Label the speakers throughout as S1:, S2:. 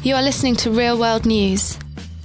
S1: You are listening to Real World News.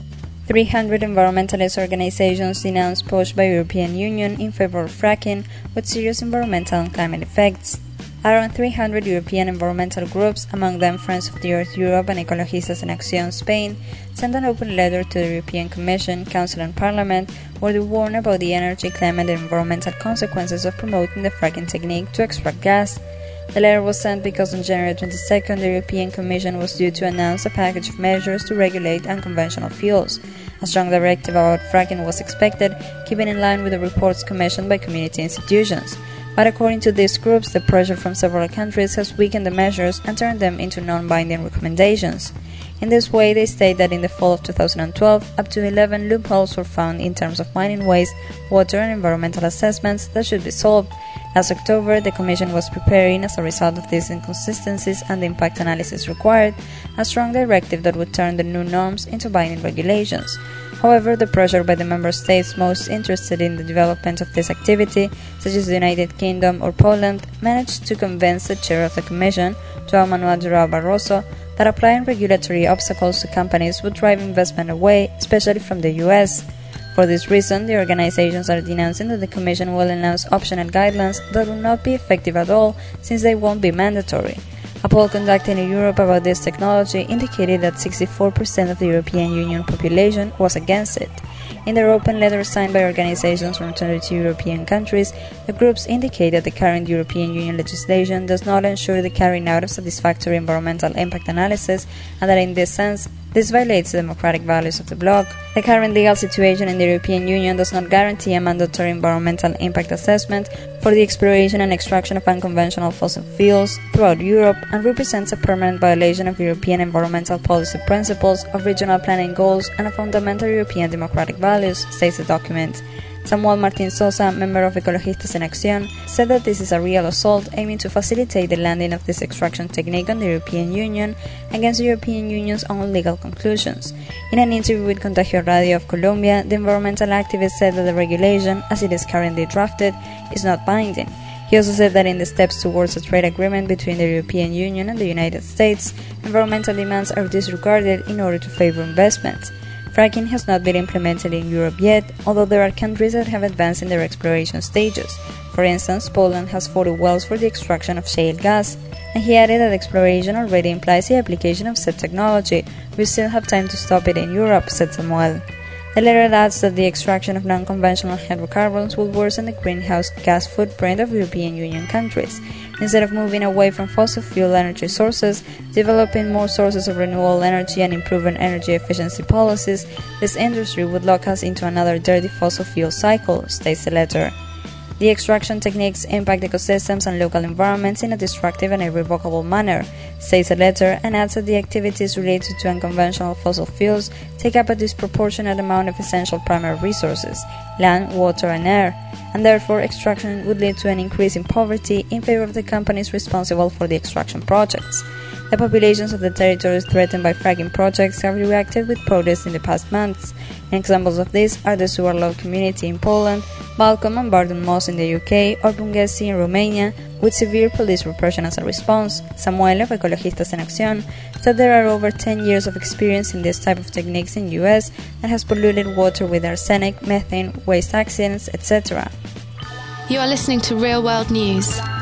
S2: 300 environmentalist organizations denounce push by European Union in favor of fracking with serious environmental and climate effects. Around 300 European environmental groups, among them Friends of the Earth Europe and Ecologistas en Acción Spain, sent an open letter to the European Commission, Council and Parliament where they warn about the energy, climate and environmental consequences of promoting the fracking technique to extract gas. The letter was sent because on January 22nd, the European Commission was due to announce a package of measures to regulate unconventional fuels. A strong directive about fracking was expected, keeping in line with the reports commissioned by community institutions. But according to these groups, the pressure from several countries has weakened the measures and turned them into non-binding recommendations. In this way, they state that in the fall of 2012, up to 11 loopholes were found in terms of mining waste, water and environmental assessments that should be solved. Last October, the Commission was preparing, as a result of these inconsistencies and the impact analysis required, a strong directive that would turn the new norms into binding regulations. However, the pressure by the member states most interested in the development of this activity, such as the United Kingdom or Poland, managed to convince the chair of the Commission, João Manuel João Barroso, that applying regulatory obstacles to companies would drive investment away, especially from the US. For this reason, the organizations are denouncing that the Commission will announce optional guidelines that will not be effective at all since they won't be mandatory. A poll conducted in Europe about this technology indicated that 64% of the European Union population was against it. In their open letter signed by organizations from 22 European countries, the groups indicate that the current European Union legislation does not ensure the carrying out of satisfactory environmental impact analysis, and that in this sense, this violates the democratic values of the bloc. The current legal situation in the European Union does not guarantee a mandatory environmental impact assessment for the exploration and extraction of unconventional fossil fuels throughout Europe and represents a permanent violation of European environmental policy principles, of regional planning goals, and of fundamental European democratic values, states the document. Samuel Martín Sosa, member of Ecologistas en Acción, said that this is a real assault aiming to facilitate the landing of this extraction technique on the European Union against the European Union's own legal conclusions. In an interview with Contagio Radio of Colombia, the environmental activist said that the regulation, as it is currently drafted, is not binding. He also said that in the steps towards a trade agreement between the European Union and the United States, environmental demands are disregarded in order to favor investment. Fracking has not been implemented in Europe yet, although there are countries that have advanced in their exploration stages. For instance, Poland has 40 wells for the extraction of shale gas, and he added that exploration already implies the application of said technology. We still have time to stop it in Europe, said Samuel. The letter adds that the extraction of non-conventional hydrocarbons will worsen the greenhouse gas footprint of European Union countries. Instead of moving away from fossil fuel energy sources, developing more sources of renewable energy and improving energy efficiency policies, this industry would lock us into another dirty fossil fuel cycle, states the letter. The extraction techniques impact ecosystems and local environments in a destructive and irrevocable manner, says the letter, and adds that the activities related to unconventional fossil fuels take up a disproportionate amount of essential primary resources, land, water and air, and therefore extraction would lead to an increase in poverty in favor of the companies responsible for the extraction projects. The populations of the territories threatened by fracking projects have reacted with protests in the past months. Examples of this are the Suarlov community in Poland, Balcom and Bardon Moss in the UK, or Bunghezi in Romania, with severe police repression as a response. Samuel of Ecologistas en Acción said there are over 10 years of experience in this type of techniques in the US and has polluted water with arsenic, methane, waste accidents, etc.
S1: You are listening to Real World News.